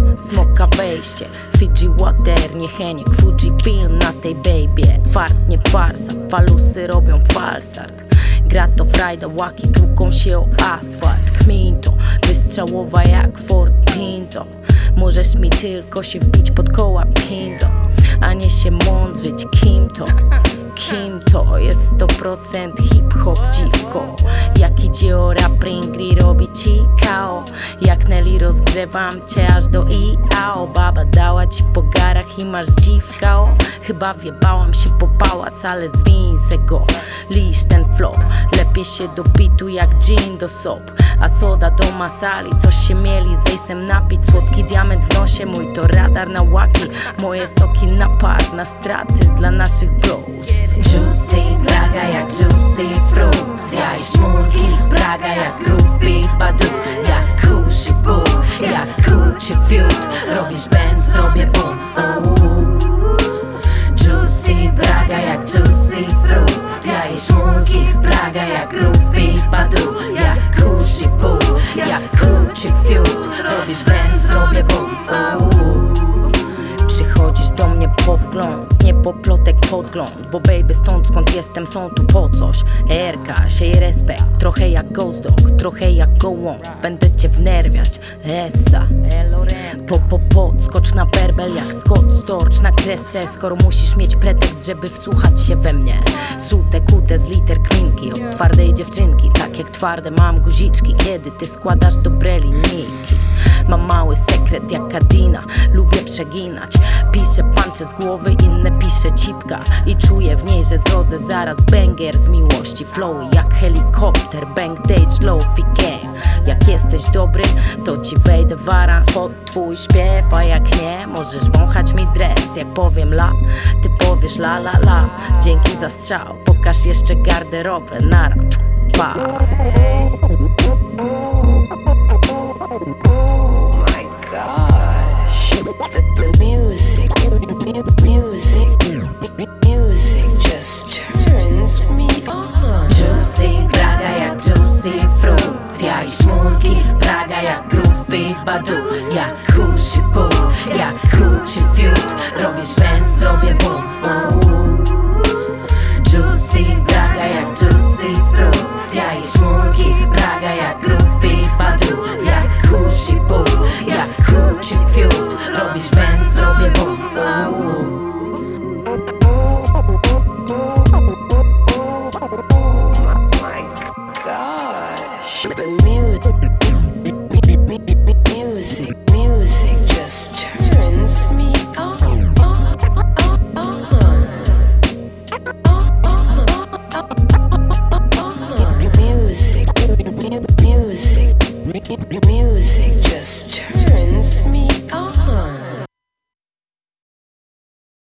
Smoka wejście, Fiji water, nie Heniek, Fuji film na tej baby. Fart nie farsa, falusy robią falstart. Gra to frajda, łaki tłuką się o asfalt. Kmin to, wystrzałowa jak Ford Pinto. Możesz mi tylko się wbić pod koła Pinto, a nie się mądrzyć kim to. Kim to jest 100% hip-hop dziwko. Jak idzie o rap ringri robi ci kao. Jak Nelly rozgrzewam cię aż do IAO. Baba dała ci po garach i masz zdziwka o. Chyba wjebałam się po pałac, ale zwiń se go. Lisz ten flow, lepiej się do bitu jak gin do sop. A soda do masali, coś się mieli z Ace'em napić. Słodki diament w nosie, mój to radar na łaki. Moje soki na par, na straty dla naszych bros. Juicy, Praga jak juicy fruit. Ja i szmulki, Praga jak groovy badu. Jak kuszy ból, jak kuczy fiut. Robisz benz, robię boom. Juicy, Praga jak juicy fruit. Ja i szmulki, Praga jak groovy badu. Jak kuszy ból, jak kuczy fiut. Robisz benz, robię boom. Przychodzisz do mnie po wgląd, nie po plotek podgląd. Bo baby stąd skąd jestem są tu po coś. RK, siej respekt, trochę jak Ghost Dog, trochę jak Go On. Będę cię wnerwiać, Essa skocz na werbel jak Scott Storch na kresce. Skoro musisz mieć pretekst, żeby wsłuchać się we mnie. Sute, kute z liter kminki od twardej dziewczynki. Tak jak twarde mam guziczki, kiedy ty składasz dobre linijki. Mam mały sekret jak Kadina, lubię przeginać. Piszę puncze z głowy, inne piszę cipka. I czuję w niej, że zrodzę zaraz banger z miłości. Flowy jak helikopter, bang dage, low-fi game. Jak jesteś dobry, to ci wejdę w aranż pod twój śpiew. A jak nie, możesz wąchać mi dres. Jak powiem la, ty powiesz la la la. Dzięki za strzał, pokaż jeszcze garderobę. Nara, pa. Music just turns me on. Juicy, Praga jak juicy fruit. Ja i szmulki, Praga jak groovy badu. Jak kuszy ból, jak kuczy fiut. Robisz benz, robię boom. Juicy, Praga jak juicy fruit. Ja i szmulki, Praga jak groovy badu. Jak kuszy ból, jak kuczy fiut. Robisz benz, robię boom. Music just turns me on. Music just turns